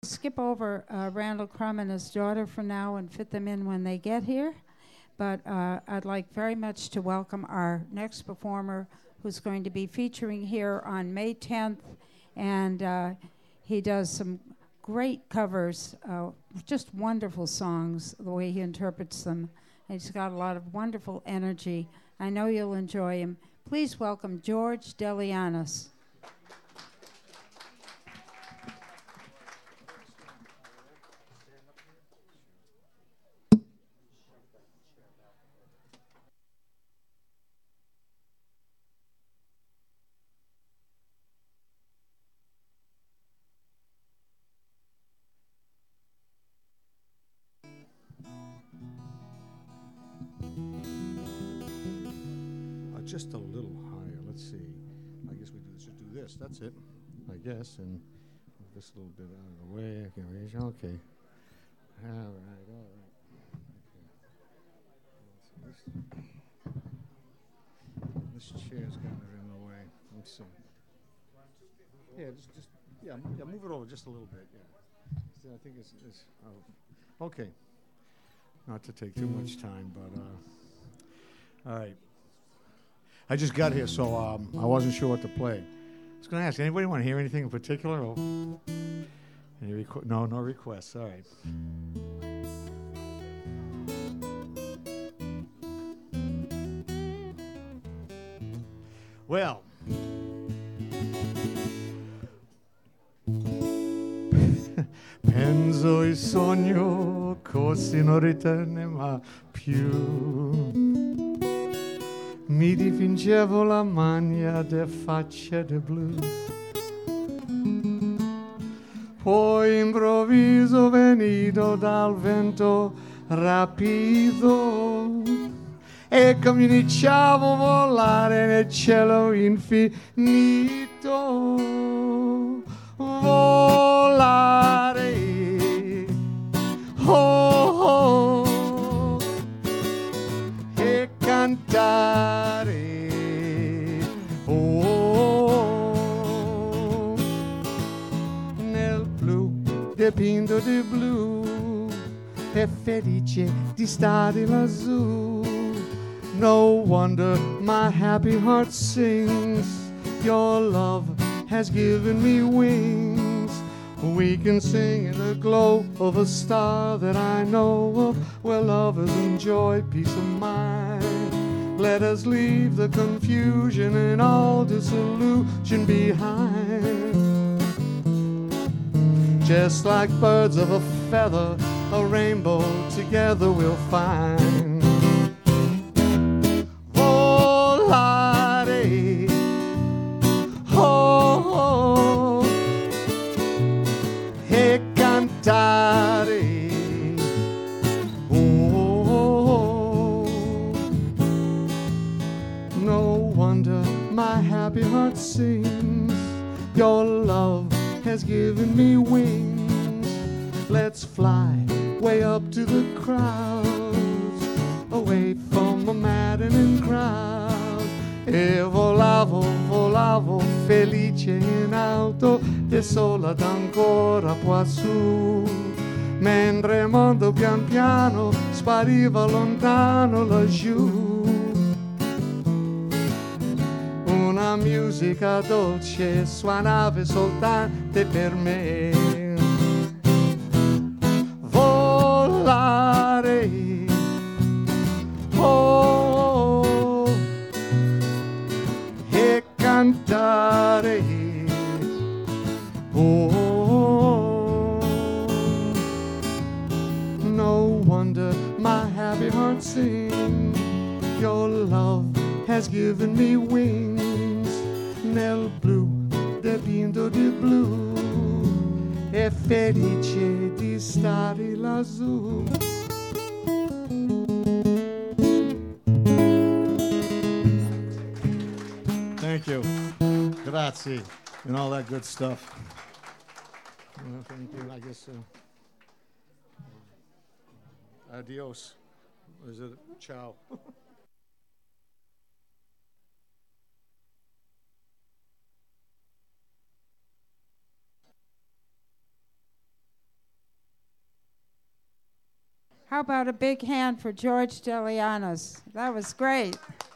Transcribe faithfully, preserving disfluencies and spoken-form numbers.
Skip over uh, Randall Crum and his daughter for now and fit them in when they get here. But uh, I'd like very much to welcome our next performer, who's going to be featuring here on May tenth. And uh, he does some great covers, uh, just wonderful songs, the way he interprets them. And he's got a lot of wonderful energy. I know you'll enjoy him. Please welcome George Delianis. Just a little higher. Let's see. I guess we do, should do this. That's it, I guess. And move this a little bit out of the way. I can raise. Okay. All right. All right. Okay. This, this chair's got it in the way. Let's see. Yeah, just, just yeah, yeah. Move it over just a little bit. Yeah. See, I think it's, it's oh. Okay. Not to take too much time, but uh, all right. I just got here, so um, I wasn't sure what to play. I was going to ask, anybody want to hear anything in particular? Or any requ- no, no requests. All right. Well, penso il sogno così non ritornerà più. Mi dipingevo la maglia de facce de blu. Poi improvviso venido dal vento rapido e cominciavo a volare nel cielo infinito. Volare, oh, oh, e cantare. Oh, nel blu, dipinto di blu, e felice di stare lassù. No wonder my happy heart sings. Your love has given me wings. We can sing in the glow of a star that I know of, where lovers enjoy peace of mind. Let us leave the confusion and all disillusion behind. Just like birds of a feather, a rainbow together we'll find. Volare, oh, oh, e cantare. Oh, no wonder my happy heart sings. Your love has given me wings. Let's fly way up to the crowds, away from the maddening crowd. E volavo, volavo felice in alto, desolata ancora qua su, mentre il mondo pian piano spariva lontano laggiù. Una musica dolce suonava soltanto per me. Volare, oh, e cantare. Oh, no wonder my happy heart sings. Your love has given me wings. Nel blu, dipinto di blu, e felice di stare lassù. Thank you. Grazie. And all that good stuff. Well, thank you. I guess. Uh, adios. Or is it ciao? how about a big hand for George Delianos? That was great.